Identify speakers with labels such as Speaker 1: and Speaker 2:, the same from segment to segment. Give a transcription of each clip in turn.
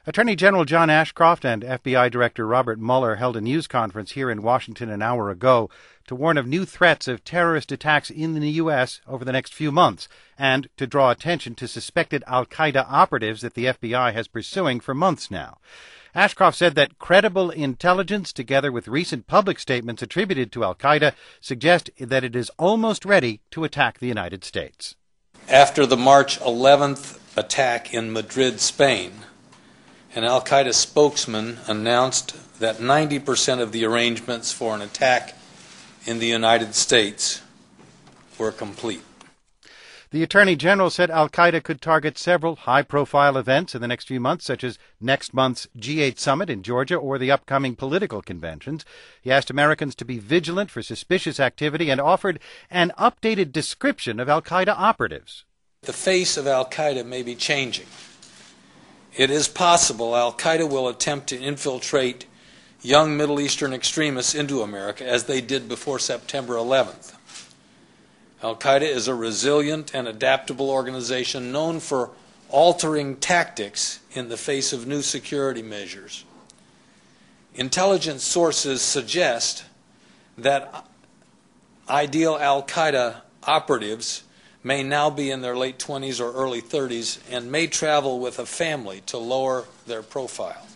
Speaker 1: Attorney General John Ashcroft and FBI Director Robert Mueller held a news conference here in Washington an hour ago to warn of new threats of terrorist attacks in the U.S. over the next few months and to draw attention to suspected al-Qaeda operatives that the FBI has pursuing for months now. Ashcroft said that credible intelligence, together with recent public statements attributed to al-Qaeda, suggest that it is almost ready to attack the United States.
Speaker 2: After the March 11th attack in Madrid, Spain, an al-Qaeda spokesman announced that 90% of the arrangements for an attack in the United States were complete.
Speaker 1: The Attorney General said al-Qaeda could target several high-profile events in the next few months, such as next month's G8 summit in Georgia or the upcoming political conventions. He asked Americans to be vigilant for suspicious activity and offered an updated description of al-Qaeda operatives.
Speaker 2: The face of al-Qaeda may be changing. It is possible al-Qaeda will attempt to infiltrate young Middle Eastern extremists into America as they did before September 11th. Al-Qaeda is a resilient and adaptable organization known for altering tactics in the face of new security measures. Intelligence sources suggest that ideal al-Qaeda operatives may now be in their late 20s or early 30s and may travel with a family to lower their profile.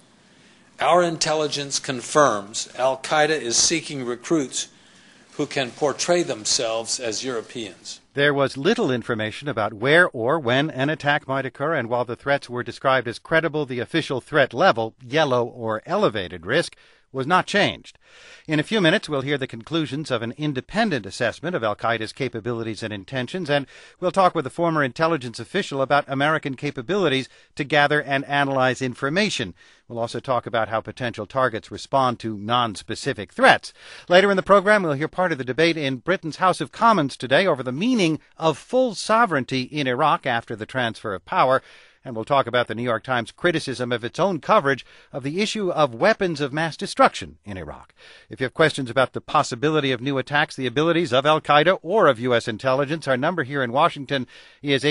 Speaker 2: Our intelligence confirms al-Qaeda is seeking recruits who can portray themselves as Europeans.
Speaker 1: There was little information about where or when an attack might occur, and while the threats were described as credible, the official threat level, yellow or elevated risk, was not changed. In a few minutes, we'll hear the conclusions of an independent assessment of al-Qaeda's capabilities and intentions, and we'll talk with a former intelligence official about American capabilities to gather and analyze information. We'll also talk about how potential targets respond to non-specific threats. Later in the program, we'll hear part of the debate in Britain's House of Commons today over the meaning of full sovereignty in Iraq after the transfer of power. And we'll talk about the New York Times criticism of its own coverage of the issue of weapons of mass destruction in Iraq. If you have questions about the possibility of new attacks, the abilities of al-Qaeda or of U.S. intelligence, our number here in Washington is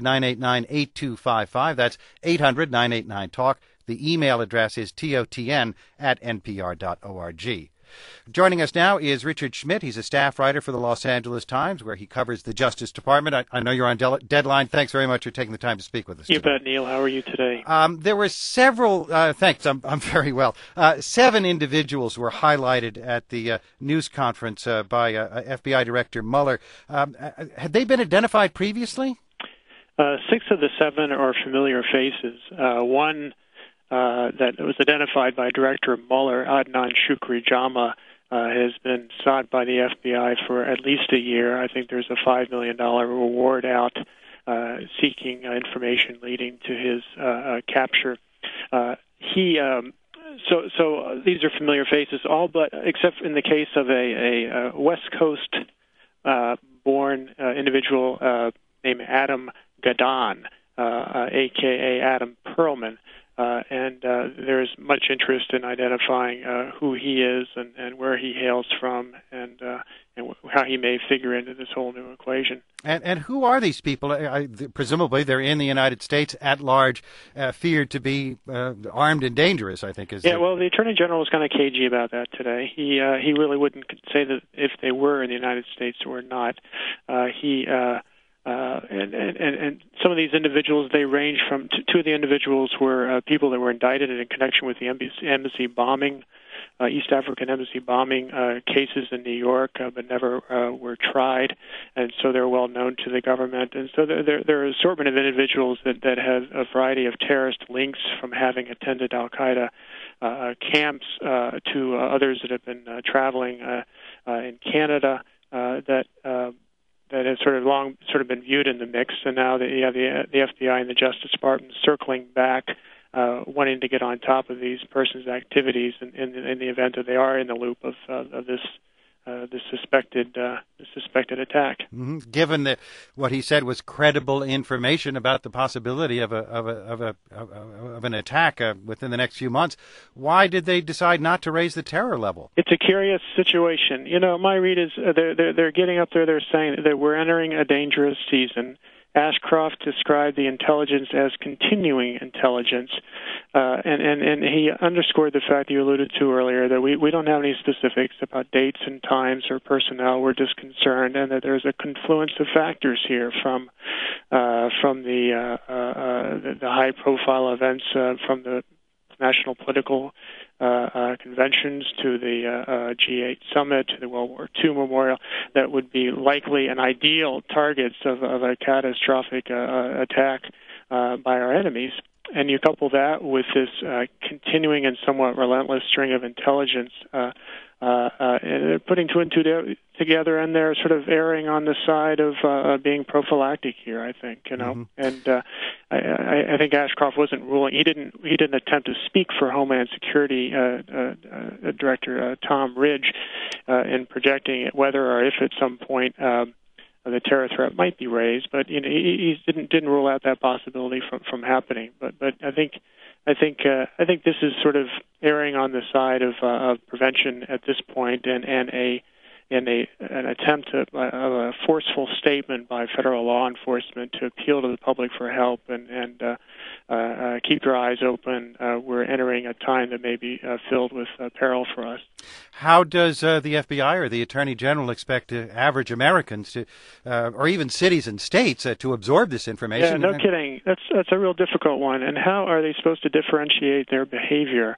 Speaker 1: 800-989-8255. That's 800-989-TALK. The email address is totn@npr.org. Joining us now is Richard Schmidt. He's a staff writer for the Los Angeles Times, where he covers the Justice Department. I know you're on deadline. Thanks very much for taking the time to speak with us
Speaker 3: You
Speaker 1: today.
Speaker 3: bet, Neil. How are you today?
Speaker 1: There were several, thanks, I'm very well. 7 individuals were highlighted at the news conference by FBI Director Mueller. Had they been identified previously?
Speaker 3: 6 of the 7 are familiar faces. One that was identified by Director Mueller, Adnan Shukri Jama, has been sought by the FBI for at least a year. I think there's a $5 million reward out seeking information leading to his capture. So these are familiar faces, all but except in the case of a West Coast born individual named Adam Gadon, a.k.a. Adam Perlman. And there's much interest in identifying who he is and where he hails from and how he may figure into this whole new equation.
Speaker 1: And who are these people? Presumably they're in the United States at large, feared to be armed and dangerous, I think.
Speaker 3: Well, the Attorney General was kind of cagey about that today. He really wouldn't say that if they were in the United States or not. And some of these individuals, they range from, 2 of the individuals were people that were indicted in connection with the embassy bombing, East African embassy bombing cases in New York, but never were tried, and so they're well known to the government. And so there are an assortment of individuals that have a variety of terrorist links, from having attended al-Qaeda camps to others that have been traveling in Canada that has long been viewed in the mix, and now that you have the FBI and the Justice Department circling back, wanting to get on top of these persons' activities in the event that they are in the loop of this suspected attack.
Speaker 1: Mm-hmm. Given that what he said was credible information about the possibility of an attack within the next few months, why did they decide not to raise the terror level?
Speaker 3: It's a curious situation. My read is they're getting up there. They're saying that we're entering a dangerous season, Ashcroft described the intelligence as continuing intelligence, and he underscored the fact you alluded to earlier that we don't have any specifics about dates and times or personnel. We're just concerned, and that there's a confluence of factors here from the high-profile events from the national political conventions to the G8 summit to the World War II memorial that would be likely and ideal targets of a catastrophic attack by our enemies. And you couple that with this continuing and somewhat relentless string of intelligence, and putting two and two together, and they're sort of erring on the side of being prophylactic here, I think,
Speaker 1: Mm-hmm.
Speaker 3: And I think Ashcroft wasn't ruling. He didn't attempt to speak for Homeland Security Director Tom Ridge in projecting whether or if at some point the terror threat might be raised, but he didn't rule out that possibility from happening. But I think this is sort of erring on the side of prevention at this point, and an attempt of a forceful statement by federal law enforcement to appeal to the public for help and keep your eyes open. We're entering a time that may be filled with peril for us.
Speaker 1: How does the FBI or the Attorney General expect average Americans to, or even cities and states, to absorb this information?
Speaker 3: Yeah, no kidding. That's a real difficult one. And how are they supposed to differentiate their behavior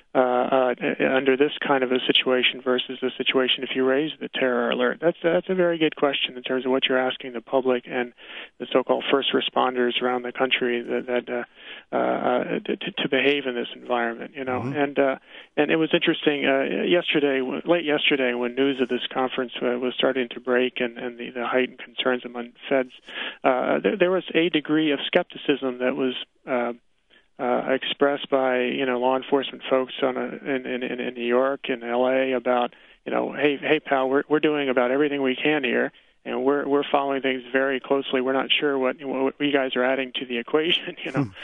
Speaker 3: under this kind of a situation versus a situation if you raise the terror alert? That's a very good question in terms of what you're asking the public and the so-called first responders around the country that to behave in this environment, Mm-hmm. And it was interesting late yesterday, when news of this conference was starting to break and the heightened concerns among feds, there was a degree of skepticism that was expressed by law enforcement folks in New York and L.A. about hey pal, we're doing about everything we can here, and we're following things very closely. We're not sure what you guys are adding to the equation.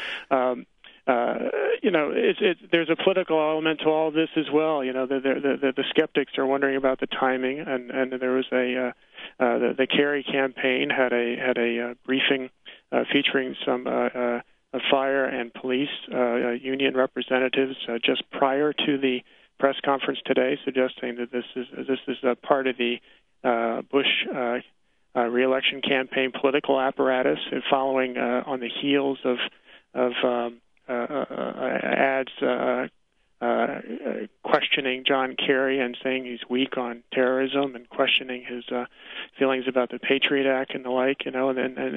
Speaker 3: There's a political element to all this as well. The skeptics are wondering about the timing, and there was the Kerry campaign had a briefing featuring some fire and police union repreentatives just prior to the press conference today, suggesting that this is a part of the Bush reelection campaign political apparatus, following on the heels of ads questioning John Kerry and saying he's weak on terrorism, and questioning his feelings about the Patriot Act and the like, so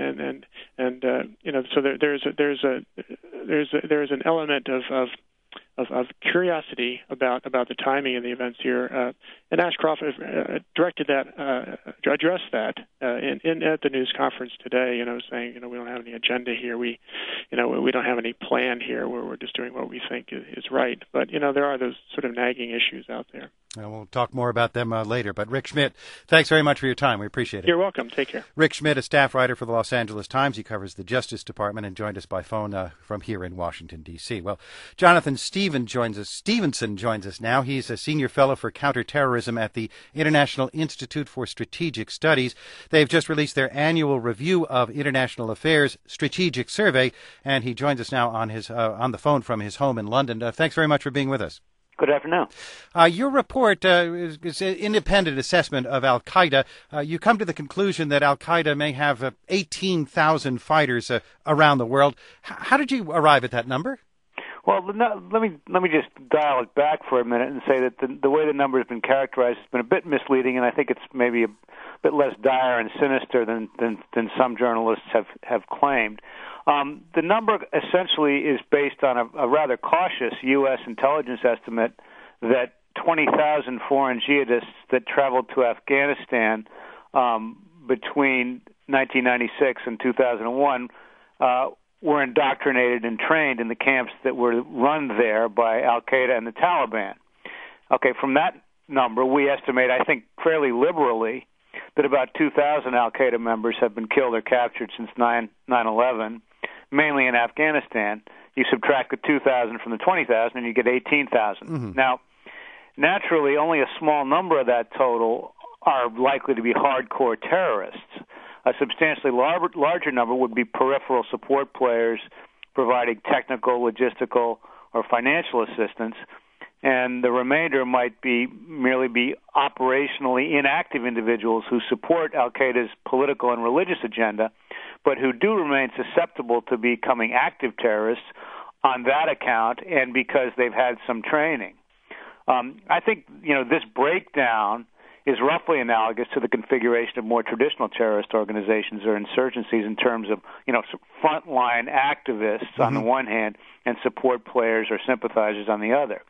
Speaker 3: there's an element of curiosity about the timing of the events here, and Ashcroft addressed that at the news conference today. Saying we don't have any agenda here. We don't have any plan here. We're just doing what we think is right. But there are those sort of nagging issues out there.
Speaker 1: We'll talk more about them later. But Rick Schmidt, thanks very much for your time. We appreciate it.
Speaker 3: You're welcome. Take care.
Speaker 1: Rick Schmidt, a staff writer for the Los Angeles Times. He covers the Justice Department and joined us by phone from here in Washington, D.C. Well, Jonathan Stevenson joins us now. He's a senior fellow for counterterrorism at the International Institute for Strategic Studies. They've just released their annual review of international affairs strategic survey, and he joins us now on the phone from his home in London. Thanks very much for being with us.
Speaker 4: Good afternoon.
Speaker 1: Your report is an independent assessment of al-Qaeda. You come to the conclusion that al-Qaeda may have 18,000 fighters around the world. How did you arrive at that number?
Speaker 4: Well, let me just dial it back for a minute and say that the way the number has been characterized has been a bit misleading, and I think it's maybe a bit less dire and sinister than some journalists have claimed. The number essentially is based on a rather cautious U.S. intelligence estimate that 20,000 foreign jihadists that traveled to Afghanistan between 1996 and 2001 were indoctrinated and trained in the camps that were run there by al-Qaeda and the Taliban. Okay, from that number, we estimate, I think fairly liberally, that about 2,000 al-Qaeda members have been killed or captured since 9/11, mainly in Afghanistan. You subtract the 2,000 from the 20,000 and you get 18,000. Mm-hmm. Now, naturally, only a small number of that total are likely to be hardcore terrorists. A substantially larger number would be peripheral support players providing technical, logistical, or financial assistance, and the remainder might merely be operationally inactive individuals who support al-Qaeda's political and religious agenda, but who do remain susceptible to becoming active terrorists on that account and because they've had some training. I think this breakdown is roughly analogous to the configuration of more traditional terrorist organizations or insurgencies in terms of frontline activists on the one hand and support players or sympathizers on the other.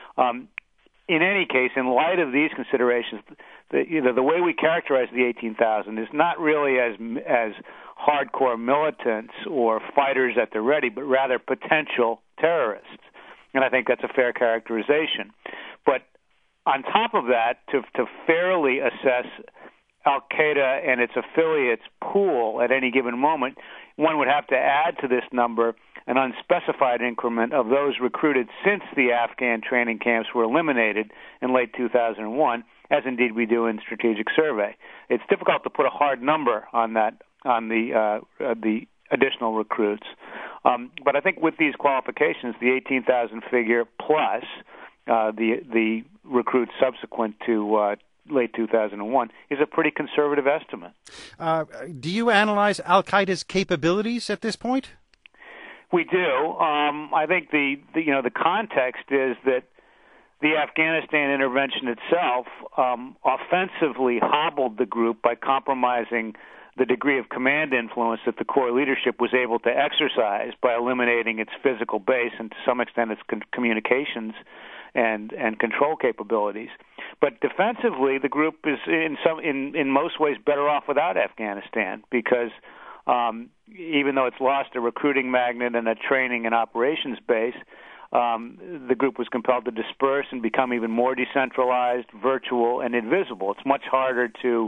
Speaker 4: In any case, in light of these considerations, the way we characterize the 18,000 is not really as hardcore militants or fighters at the ready, but rather potential terrorists. And I think that's a fair characterization. But on top of that, to fairly assess al-Qaeda and its affiliates' pool at any given moment, one would have to add to this number an unspecified increment of those recruited since the Afghan training camps were eliminated in late 2001, as indeed we do in Strategic Survey. It's difficult to put a hard number on that, on the additional recruits. But I think with these qualifications, the 18,000 figure plus the recruits subsequent to late 2001 is a pretty conservative estimate.
Speaker 1: Do you analyze al-Qaeda's capabilities at this point?
Speaker 4: We do. I think the context is that the Afghanistan intervention itself offensively hobbled the group by compromising the degree of command influence that the core leadership was able to exercise by eliminating its physical base and to some extent its communications and control capabilities. But defensively, the group is in most ways better off without Afghanistan because even though it's lost a recruiting magnet and a training and operations base, the group was compelled to disperse and become even more decentralized, virtual, and invisible. It's much harder to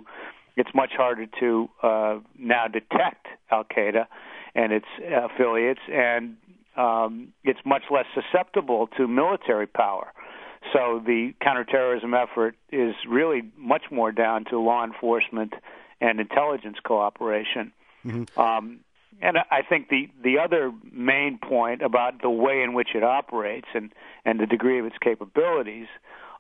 Speaker 4: now detect al-Qaeda and its affiliates, and it's much less susceptible to military power. So the counterterrorism effort is really much more down to law enforcement and intelligence cooperation. Mm-hmm. And I think the other main point about the way in which it operates and the degree of its capabilities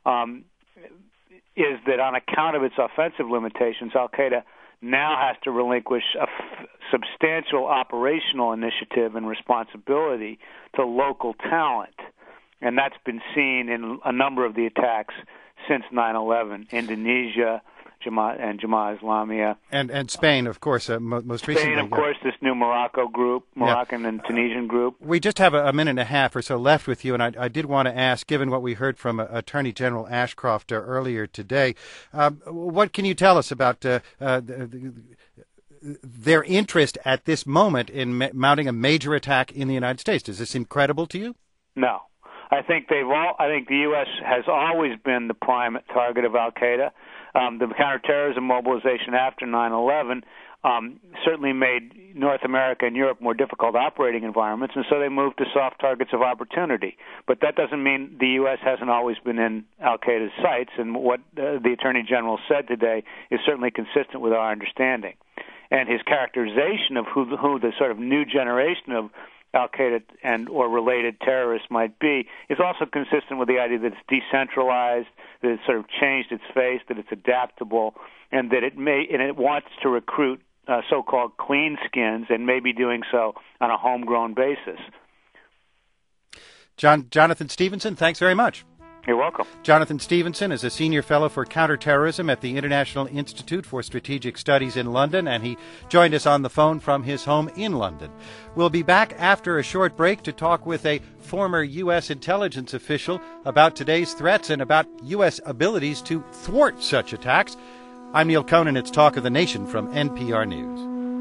Speaker 4: is that on account of its offensive limitations, al-Qaeda now has to relinquish a substantial operational initiative and responsibility to local talent. And that's been seen in a number of the attacks since 9/11, Indonesia, Jemaah Islamiyah.
Speaker 1: And Spain, of course, most recently.
Speaker 4: Spain, of course, this new Moroccan and Tunisian group.
Speaker 1: We just have a minute and a half or so left with you, and I did want to ask, given what we heard from Attorney General Ashcroft earlier today, what can you tell us about their interest at this moment in mounting a major attack in the United States? Does this seem credible to you?
Speaker 4: No. I think the U.S. has always been the prime target of al-Qaeda. The counterterrorism mobilization after 9/11 certainly made North America and Europe more difficult operating environments, and so they moved to soft targets of opportunity. But that doesn't mean the U.S. hasn't always been in al-Qaeda's sights, and what the Attorney General said today is certainly consistent with our understanding. And his characterization of who the sort of new generation of al-Qaeda and or related terrorists might be is also consistent with the idea that it's decentralized, that it's sort of changed its face, that it's adaptable, and that it wants to recruit so-called clean skins and may be doing so on a homegrown basis.
Speaker 1: Jonathan Stephenson, thanks very much.
Speaker 4: You're welcome.
Speaker 1: Jonathan Stephenson is a senior fellow for counterterrorism at the International Institute for Strategic Studies in London, and he joined us on the phone from his home in London. We'll be back after a short break to talk with a former U.S. intelligence official about today's threats and about U.S. abilities to thwart such attacks. I'm Neil Conan. It's Talk of the Nation from NPR News.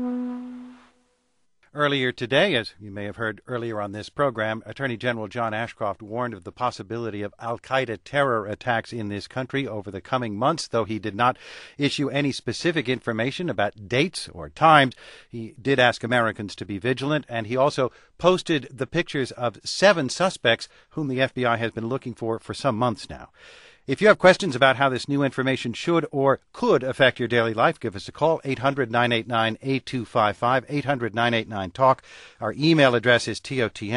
Speaker 1: Earlier today, as you may have heard earlier on this program, Attorney General John Ashcroft warned of the possibility of al-Qaeda terror attacks in this country over the coming months, though he did not issue any specific information about dates or times. He did ask Americans to be vigilant, and he also posted the pictures of 7 suspects whom the FBI has been looking for some months now. If you have questions about how this new information should or could affect your daily life, give us a call, 800-989-8255, 800-989-TALK. Our email address is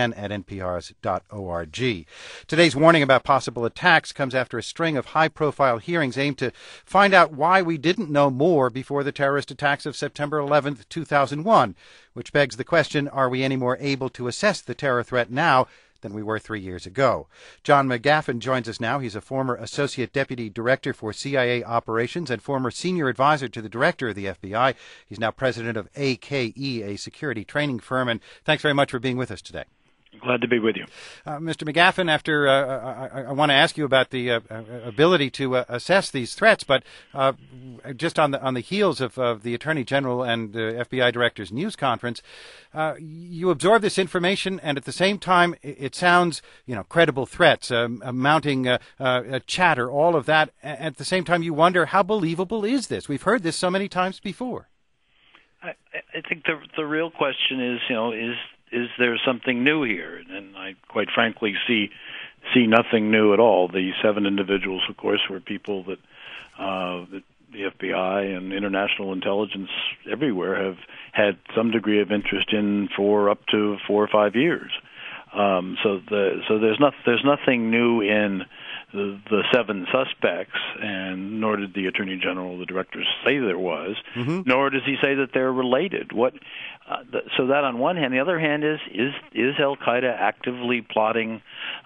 Speaker 1: totn@nprs.org. Today's warning about possible attacks comes after a string of high-profile hearings aimed to find out why we didn't know more before the terrorist attacks of September 11th, 2001, which begs the question, are we any more able to assess the terror threat now than we were 3 years ago? John McGaffin joins us now. He's a former Associate Deputy Director for CIA Operations and former Senior Advisor to the Director of the FBI. He's now President of AKE, a security training firm. And thanks very much for being with us today.
Speaker 5: Glad to be with you.
Speaker 1: Mr. McGaffin, I want to ask you about the ability to assess these threats, but just on the heels of the Attorney General and the FBI Director's news conference, you absorb this information, and at the same time, it sounds, credible threats, mounting chatter, all of that. At the same time, you wonder, how believable is this? We've heard this so many times before.
Speaker 5: I think the real question is there something new here? And I, quite frankly, see nothing new at all. The 7 individuals, of course, were people that the FBI and international intelligence everywhere have had some degree of interest in for up to 4 or 5 years. So there's nothing new in the 7 suspects, and nor did the Attorney General, the directors, say there was, nor does he say that they're related. So that on one hand. The other hand is Al-Qaeda actively plotting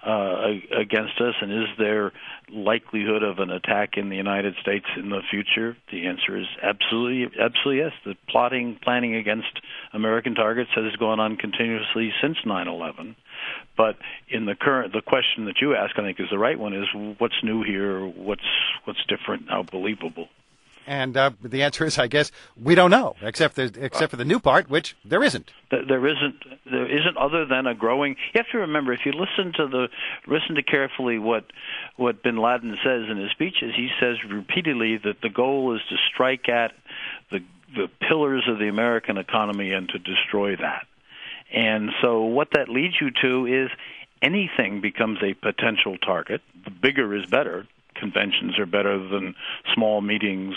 Speaker 5: against us, and is there likelihood of an attack in the United States in the future? The answer is absolutely yes. The planning against American targets has gone on continuously since 9/11. But in the question that you ask, I think, is the right one: is what's new here? What's different? How believable?
Speaker 1: And the answer is, I guess, we don't know, except for the new part, which there isn't.
Speaker 5: There isn't, other than a growing. You have to remember, if you listen to carefully what Bin Laden says in his speeches, he says repeatedly that the goal is to strike at the pillars of the American economy and to destroy that. And so what that leads you to is anything becomes a potential target. The bigger is better. Conventions are better than small meetings.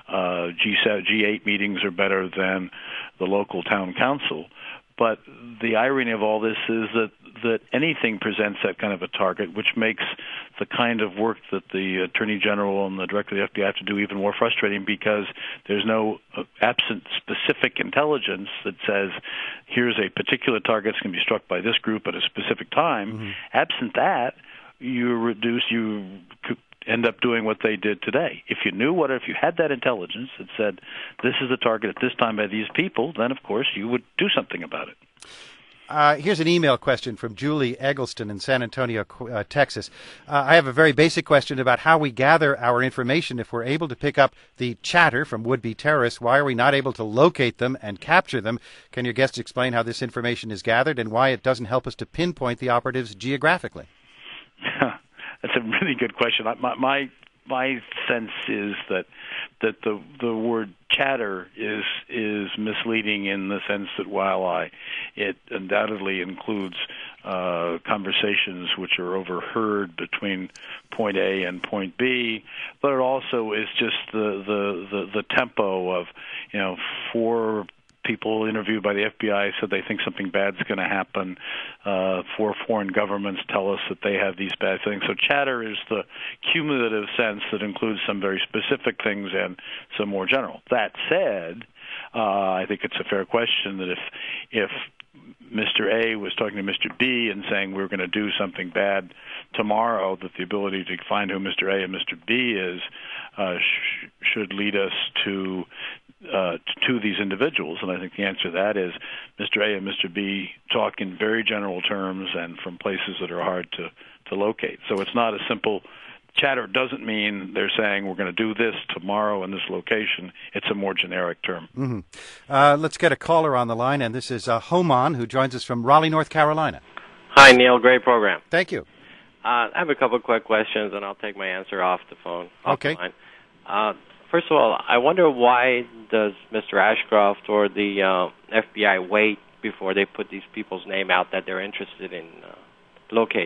Speaker 5: G8 meetings are better than the local town council. But the irony of all this is that anything presents that kind of a target, which makes the kind of work that the Attorney General and the Director of the FBI have to do even more frustrating, because there's no absent specific intelligence that says here's a particular target that's going to be struck by this group at a specific time. Absent that, you end up doing what they did today. If you had that intelligence that said this is a target at this time by these people, then of course you would do something about it.
Speaker 1: Here's an email question from Julie Eggleston in San Antonio, Texas. I have a very basic question about how we gather our information. If we're able to pick up the chatter from would-be terrorists, why are we not able to locate them and capture them? Can your guests explain how this information is gathered and why it doesn't help us to pinpoint the operatives geographically?
Speaker 5: That's a really good question. My sense is that the word chatter is misleading, in the sense that while it undoubtedly includes conversations which are overheard between point A and point B, but it also is just the tempo of 4 people interviewed by the FBI said they think something bad's going to happen. 4 foreign governments tell us that they have these bad things. So chatter is the cumulative sense that includes some very specific things and some more general. That said, I think it's a fair question that if Mr. A was talking to Mr. B and saying we're going to do something bad tomorrow, that the ability to find who Mr. A and Mr. B is should lead us to these individuals. And I think the answer to that is Mr. A and Mr. B talk in very general terms and from places that are hard to locate. So it's not a simple chatter. Doesn't mean they're saying we're going to do this tomorrow in this location. It's a more generic term.
Speaker 1: Let's get a caller on the line, and this is Homan, who joins us from Raleigh, North Carolina.
Speaker 6: Hi, Neil. Great program.
Speaker 1: Thank you.
Speaker 6: I have a couple of quick questions, and I'll take my answer off the phone.
Speaker 1: Okay.
Speaker 6: First of all, I wonder why does Mr. Ashcroft or the FBI wait before they put these people's name out that they're interested in locating?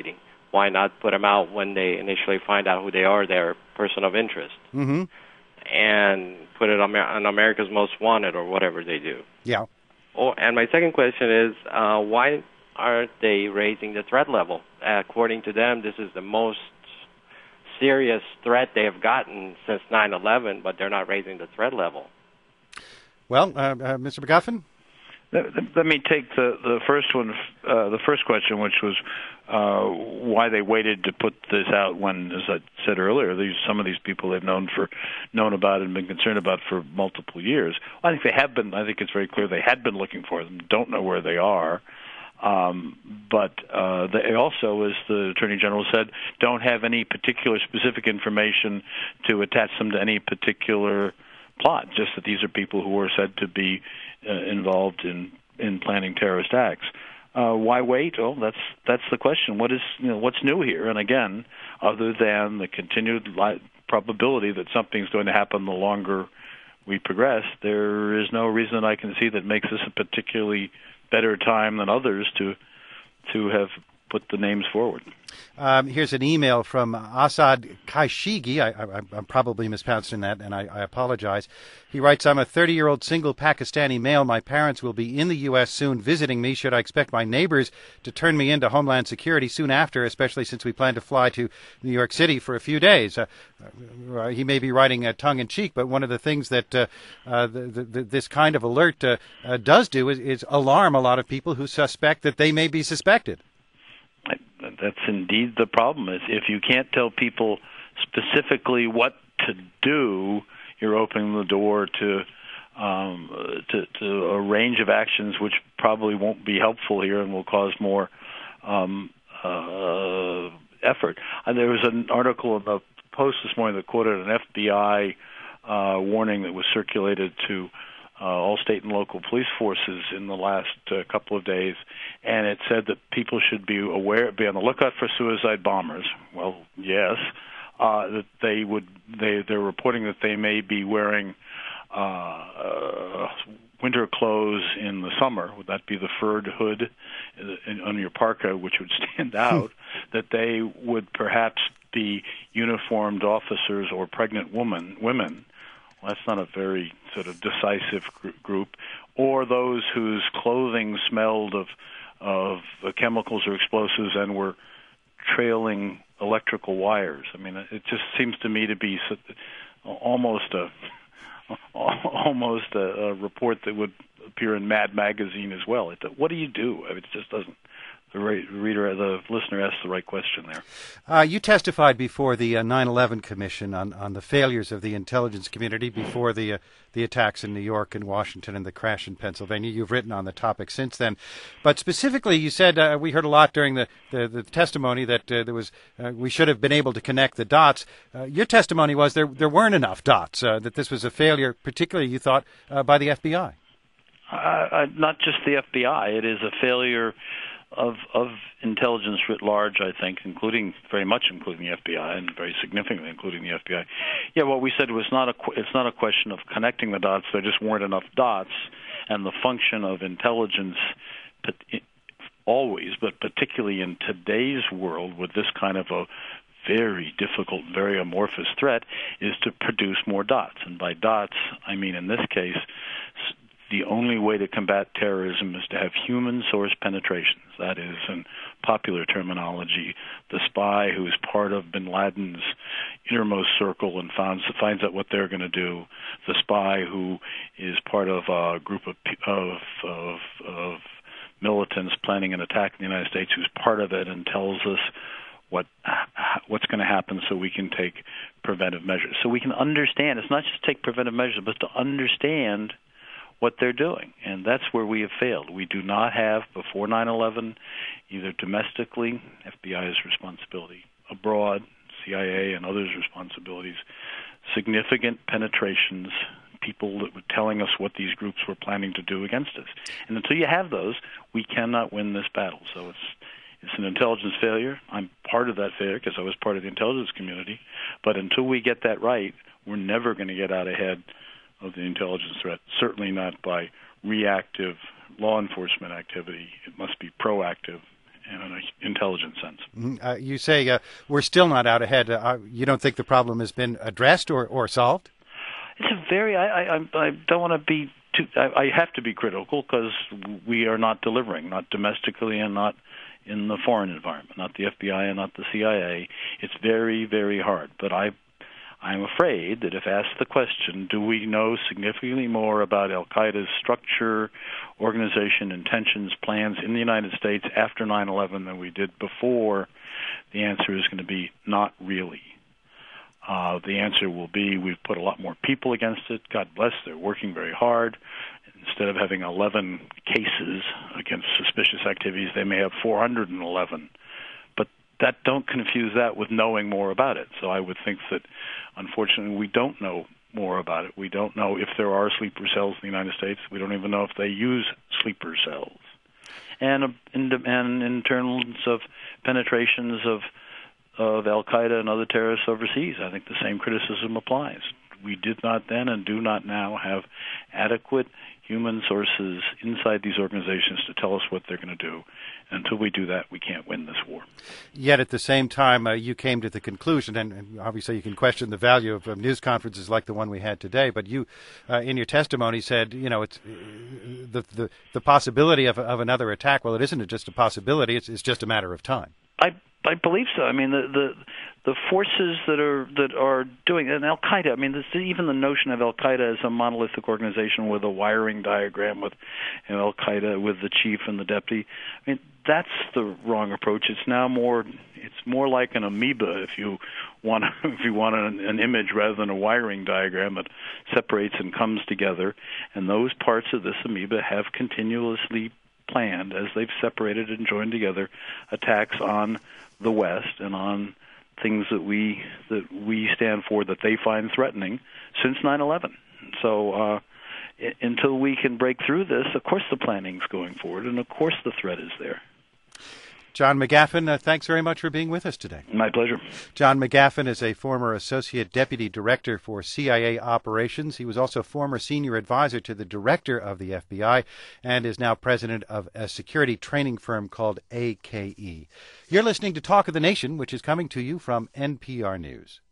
Speaker 6: why not put them out when they initially find out who they are, their person of interest, and put it on America's Most Wanted or whatever they do?
Speaker 1: Yeah.
Speaker 6: And my second question is, why aren't they raising the threat level? According to them, this is the most serious threat they have gotten since 9/11, but they're not raising the threat level.
Speaker 1: Well, Mr. McGuffin?
Speaker 5: Let me take the first one, the first question, which was why they waited to put this out when, as I said earlier, some of these people they've known about and been concerned about for multiple years. I think they have been. I think it's very clear they had been looking for them. Don't know where they are, but they also, as the Attorney General said, don't have any particular specific information to attach them to any particular plot. Just that these are people who are said to be involved in planning terrorist acts. Why wait? Oh, that's the question. What's new here? And again, other than the continued probability that something's going to happen the longer we progress, there is no reason I can see that makes this a particularly better time than others to have put the names forward.
Speaker 1: Here's an email from Asad Kaishigi. I'm probably mispronouncing that, and I apologize. He writes, I'm a 30-year-old single Pakistani male. My parents will be in the U.S. soon visiting me. Should I expect my neighbors to turn me into Homeland Security soon after, especially since we plan to fly to New York City for a few days? He may be writing tongue-in-cheek, but one of the things that this kind of alert does do is alarm a lot of people who suspect that they may be suspected.
Speaker 5: That's indeed the problem. Is if you can't tell people specifically what to do, you're opening the door to a range of actions which probably won't be helpful here and will cause more effort. There was an article in the Post this morning that quoted an FBI warning that was circulated to all state and local police forces in the last couple of days, and it said that people should be on the lookout for suicide bombers. Well, yes, that they're reporting that they may be wearing winter clothes in the summer. Would that be the furred hood on your parka, which would stand out? That they would perhaps be uniformed officers or pregnant women. Well, that's not a very sort of decisive group, or those whose clothing smelled of chemicals or explosives and were trailing electrical wires. I mean, it just seems to me to be almost a report that would appear in Mad Magazine as well. What do you do? I mean, it just doesn't. The listener asked the right question there.
Speaker 1: You testified before the 9/11 Commission on the failures of the intelligence community before the attacks in New York and Washington and the crash in Pennsylvania. You've written on the topic since then, but specifically, you said we heard a lot during the testimony that there was we should have been able to connect the dots. Your testimony was there weren't enough dots. That this was a failure, particularly you thought by the FBI.
Speaker 5: Not just the FBI. It is a failure of intelligence writ large, I think, very much including the FBI, and very significantly including the FBI. Yeah, what we said was it's not a question of connecting the dots. There just weren't enough dots, and the function of intelligence always, but particularly in today's world with this kind of a very difficult, very amorphous threat, is to produce more dots. And by dots, I mean in this case, the only way to combat terrorism is to have human source penetrations. That is, in popular terminology, the spy who is part of bin Laden's innermost circle and finds out what they're going to do, the spy who is part of a group of militants planning an attack in the United States who's part of it and tells us what's going to happen so we can take preventive measures. So we can understand. It's not just take preventive measures, but to understand what they're doing, and that's where we have failed. We do not have, before 9/11, either domestically, FBI's responsibility, abroad, CIA and others' responsibilities, significant penetrations, people that were telling us what these groups were planning to do against us. And until you have those, we cannot win this battle. So it's an intelligence failure. I'm part of that failure because I was part of the intelligence community. But until we get that right, we're never going to get out ahead of the intelligence threat, certainly not by reactive law enforcement activity. It must be proactive in an intelligent sense.
Speaker 1: You say we're still not out ahead. You don't think the problem has been addressed or solved?
Speaker 5: It's a very. I don't want to be too. I have to be critical because we are not delivering, not domestically and not in the foreign environment, not the FBI and not the CIA. It's very, very hard. But I'm afraid that if asked the question, do we know significantly more about al-Qaeda's structure, organization, intentions, plans in the United States after 9/11 than we did before, the answer is going to be not really. The answer will be we've put a lot more people against it. God bless, they're working very hard. Instead of having 11 cases against suspicious activities, they may have 411. But don't confuse that with knowing more about it. So I would think that, unfortunately, we don't know more about it. We don't know if there are sleeper cells in the United States. We don't even know if they use sleeper cells. And in terms of penetrations of al-Qaeda and other terrorists overseas, I think the same criticism applies. We did not then and do not now have adequate human sources inside these organizations to tell us what they're going to do. Until we do that, we can't win this war.
Speaker 1: Yet at the same time, you came to the conclusion, and obviously you can question the value of news conferences like the one we had today, but you, in your testimony, said, it's the possibility of another attack. Well, it isn't just a possibility; it's just a matter of time.
Speaker 5: I believe so. I mean, the forces that are doing, and al-Qaeda. I mean, even the notion of al-Qaeda as a monolithic organization with a wiring diagram with al-Qaeda with the chief and the deputy. I mean, that's the wrong approach. It's now more like an amoeba, if you want an image rather than a wiring diagram that separates and comes together. And those parts of this amoeba have continuously planned, as they've separated and joined together, attacks on the West and on things that we stand for that they find threatening since 9/11. So until we can break through this, of course the planning's going forward, and of course the threat is there.
Speaker 1: John McGaffin, thanks very much for being with us today.
Speaker 5: My pleasure.
Speaker 1: John McGaffin is a former Associate Deputy Director for CIA Operations. He was also former Senior Advisor to the Director of the FBI and is now President of a security training firm called AKE. You're listening to Talk of the Nation, which is coming to you from NPR News.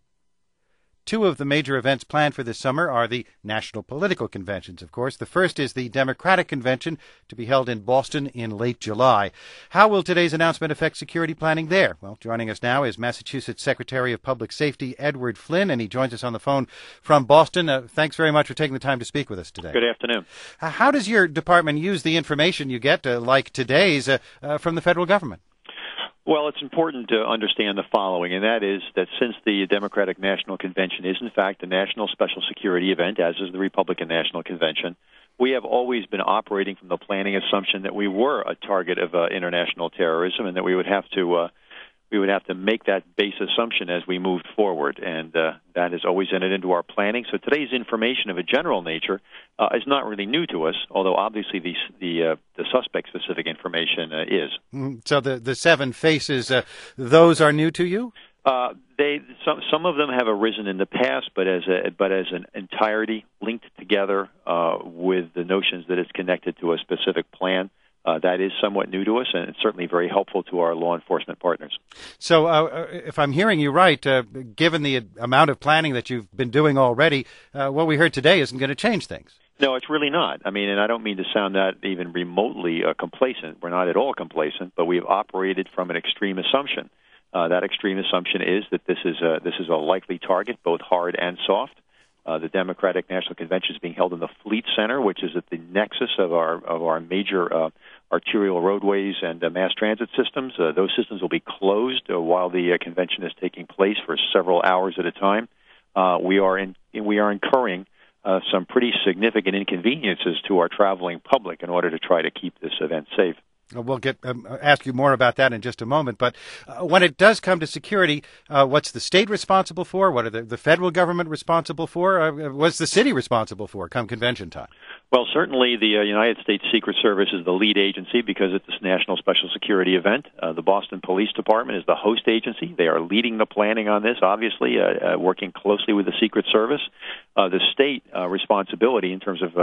Speaker 1: Two of the major events planned for this summer are the national political conventions, of course. The first is the Democratic Convention to be held in Boston in late July. How will today's announcement affect security planning there? Well, joining us now is Massachusetts Secretary of Public Safety, Edward Flynn, and he joins us on the phone from Boston. Thanks very much for taking the time to speak with us today.
Speaker 7: Good afternoon.
Speaker 1: How does your department use the information you get, like today's, from the federal government?
Speaker 7: Well, it's important to understand the following, and that is that since the Democratic National Convention is, in fact, a national special security event, as is the Republican National Convention, we have always been operating from the planning assumption that we were a target of international terrorism and that we would have to make that base assumption as we moved forward, and that has always entered into our planning. So today's information of a general nature is not really new to us, although obviously the suspect-specific information is.
Speaker 1: So the seven faces, those are new to you?
Speaker 7: Some of them have arisen in the past, but as an entirety linked together with the notions that it's connected to a specific plan. That is somewhat new to us, and it's certainly very helpful to our law enforcement partners.
Speaker 1: So if I'm hearing you right, given the amount of planning that you've been doing already, what we heard today isn't going to change things.
Speaker 7: No, it's really not. I mean, and I don't mean to sound that even remotely complacent. We're not at all complacent, but we've operated from an extreme assumption. That extreme assumption is that this is a likely target, both hard and soft. The Democratic National Convention is being held in the Fleet Center, which is at the nexus of our major arterial roadways and mass transit systems. Those systems will be closed while the convention is taking place for several hours at a time. We are incurring some pretty significant inconveniences to our traveling public in order to try to keep this event safe.
Speaker 1: We'll ask you more about that in just a moment. But when it does come to security, what's the state responsible for? What are the federal government responsible for? What's the city responsible for come convention time?
Speaker 7: Well, certainly the United States Secret Service is the lead agency because it's this national special security event. The Boston Police Department is the host agency. They are leading the planning on this, obviously, working closely with the Secret Service. The state responsibility in terms of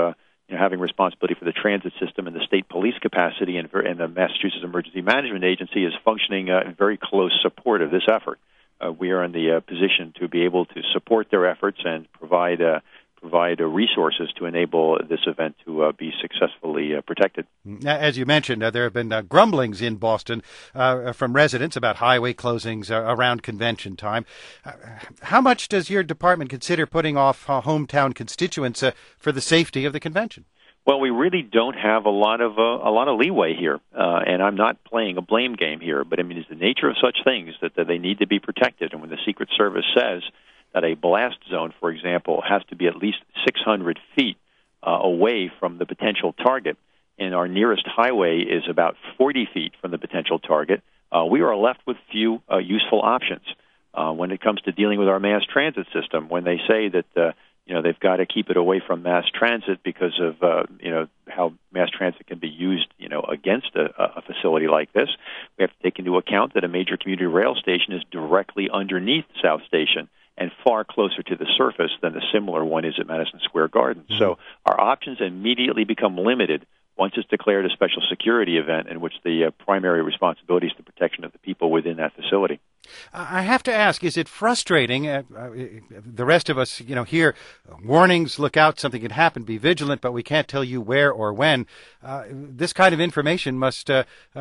Speaker 7: having responsibility for the transit system and the state police capacity, and the Massachusetts Emergency Management Agency is functioning in very close support of this effort. We are in the position to be able to support their efforts and provide resources to enable this event to be successfully protected.
Speaker 1: As you mentioned, there have been grumblings in Boston from residents about highway closings around convention time. How much does your department consider putting off hometown constituents for the safety of the convention?
Speaker 7: Well, we really don't have a lot of leeway here, and I'm not playing a blame game here. But I mean, it's the nature of such things that they need to be protected. And when the Secret Service says that a blast zone, for example, has to be at least 600 feet away from the potential target, and our nearest highway is about 40 feet from the potential target, we are left with few useful options. When it comes to dealing with our mass transit system, when they say that they've got to keep it away from mass transit because of how mass transit can be used against a facility like this, we have to take into account that a major commuter rail station is directly underneath South Station and far closer to the surface than the similar one is at Madison Square Garden. Mm-hmm. So our options immediately become limited once it's declared a special security event in which the primary responsibility is the protection of the people within that facility.
Speaker 1: I have to ask, is it frustrating? The rest of us, hear warnings, look out, something can happen, be vigilant, but we can't tell you where or when. This kind of information must,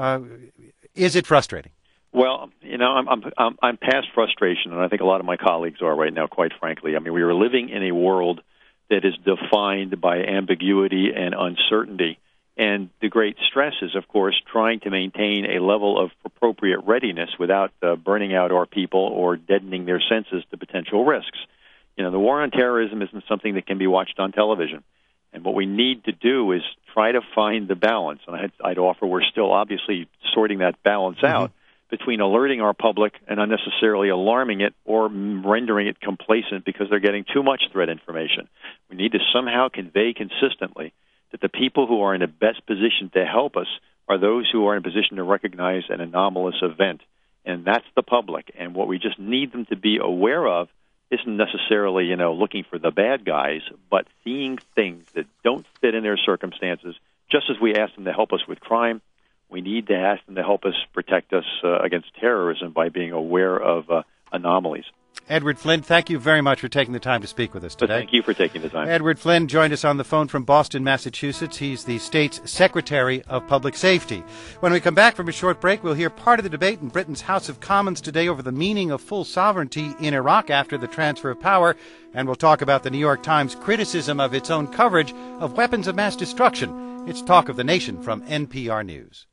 Speaker 1: is it frustrating?
Speaker 7: Well, I'm past frustration, and I think a lot of my colleagues are right now, quite frankly. I mean, we are living in a world that is defined by ambiguity and uncertainty. And the great stress is, of course, trying to maintain a level of appropriate readiness without burning out our people or deadening their senses to potential risks. The war on terrorism isn't something that can be watched on television. And what we need to do is try to find the balance. And I'd offer we're still obviously sorting that balance out between alerting our public and unnecessarily alarming it or rendering it complacent because they're getting too much threat information. We need to somehow convey consistently that the people who are in the best position to help us are those who are in a position to recognize an anomalous event, and that's the public. And what we just need them to be aware of isn't necessarily, looking for the bad guys, but seeing things that don't fit in their circumstances. Just as we ask them to help us with crime, we need to ask them to help us protect us against terrorism by being aware of anomalies.
Speaker 1: Edward Flynn, thank you very much for taking the time to speak with us today.
Speaker 7: Thank you for taking the time.
Speaker 1: Edward Flynn joined us on the phone from Boston, Massachusetts. He's the state's Secretary of Public Safety. When we come back from a short break, we'll hear part of the debate in Britain's House of Commons today over the meaning of full sovereignty in Iraq after the transfer of power, and we'll talk about the New York Times' criticism of its own coverage of weapons of mass destruction. It's Talk of the Nation from NPR News.